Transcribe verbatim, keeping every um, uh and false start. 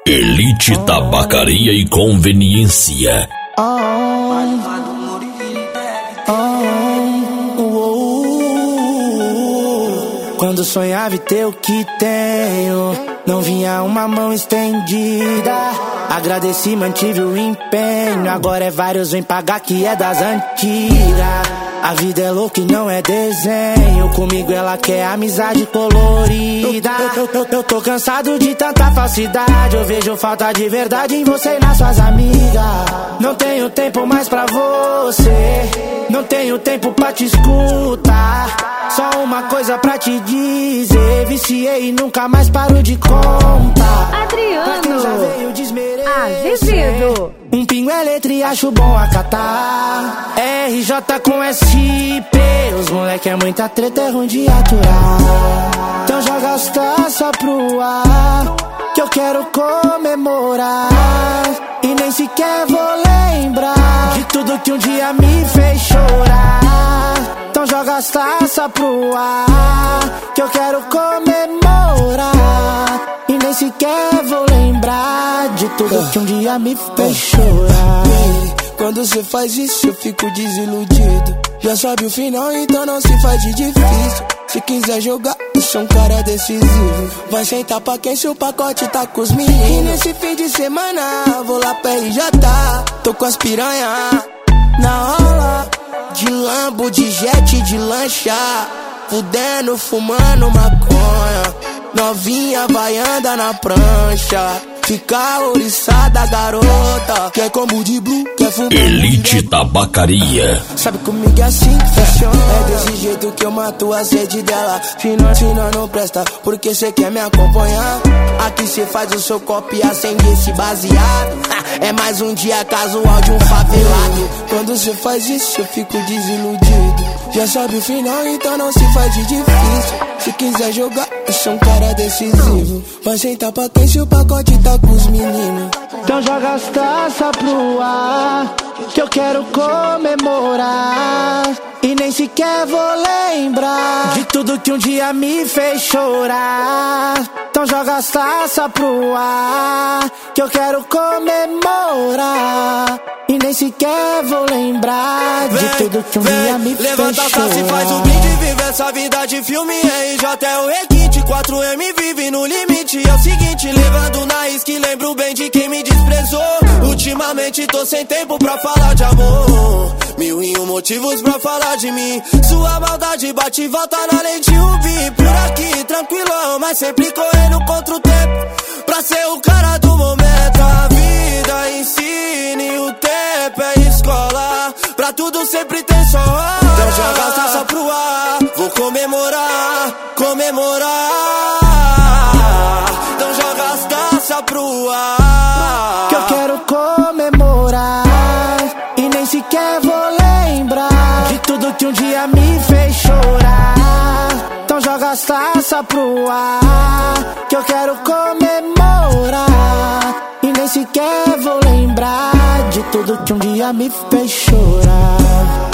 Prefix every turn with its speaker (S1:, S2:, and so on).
S1: Elite Tabacaria e Conveniência.
S2: Oh, oh, oh, oh. Quando sonhava em ter o que tenho, não vinha uma mão estendida. Agradeci, mantive o empenho. Agora é vários, vem pagar que é das antigas. A vida é louca e não é desenho. Comigo ela quer amizade colorida. Eu, eu, eu, eu tô cansado de tanta falsidade. Eu vejo falta de verdade em você e nas suas amigas. Não tenho tempo mais pra você, não tenho tempo pra te escutar. Só uma coisa pra te dizer: viciei e nunca mais paro de contar.
S3: Adriano
S2: já veio desmerecer.
S3: Azevedo.
S2: Um pingo é letra e acho bom acatar. R J com S P, os moleque é muita treta, é ruim de aturar. Então joga as taças pro ar, que eu quero comemorar. E nem sequer vou lembrar de tudo que um dia me fez chorar. Então joga as taças pro ar, que eu quero comemorar. E nem sequer vou lembrar de tudo que um dia me fez chorar.
S4: Quando cê faz isso eu fico desiludido. Já sabe o final, então não se faz de difícil. Se quiser jogar, eu sou um cara decisivo. Vai sentar pra quem seu pacote tá com os meninos. E nesse fim de semana vou lá pra R J. Tô com as piranha na rola, de lambo, de jet, de lancha, fudendo, fumando maconha. Novinha vai andar na prancha, fica ouriçada garota. Quer combo de blue, quer fumar
S1: Elite Tabacaria.
S4: Sabe comigo é assim que funciona. É desse jeito que eu mato a sede dela. Se não, se não, não presta, porque cê quer me acompanhar. Aqui cê faz o seu copo e acende esse baseado. É mais um dia casual de um favelado. Quando cê faz isso eu fico desiludido. Já sabe o final, então não se faz de difícil. Se quiser jogar, eu sou um cara decisivo. Vai sentar pra quem se o pacote tá com os meninos.
S2: Então joga as taças pro ar, que eu quero comemorar. E nem sequer vou lembrar de tudo que um dia me fez chorar. Então joga as taças pro ar, que eu quero comemorar. E nem sequer vou lembrar de
S4: vem,
S2: tudo que um
S4: vem,
S2: dia me fez chorar.
S4: Levanta a taça e faz o brinde, vive essa vida de filme. R J é o requinte, quatro M vive no limite. É o seguinte, levando na isca e lembro bem de quem me desprezou. Ultimamente tô sem tempo pra falar de amor, mil e um motivos pra falar de mim. Sua maldade bate e volta na lente U V. Por aqui, tranquilão, mas sempre correndo contra o tempo, pra ser o cara do momento. A vida ensina e o tempo é escola, pra tudo sempre tem só hora. Então joga as taças pro ar, vou comemorar, comemorar. Então joga as taças pro ar,
S2: que eu quero comemorar. E nem sequer vou lembrar de tudo que um dia me fez chorar. Então joga as taças pro ar, que eu quero comemorar. E nem sequer vou lembrar de tudo que um dia me fez chorar.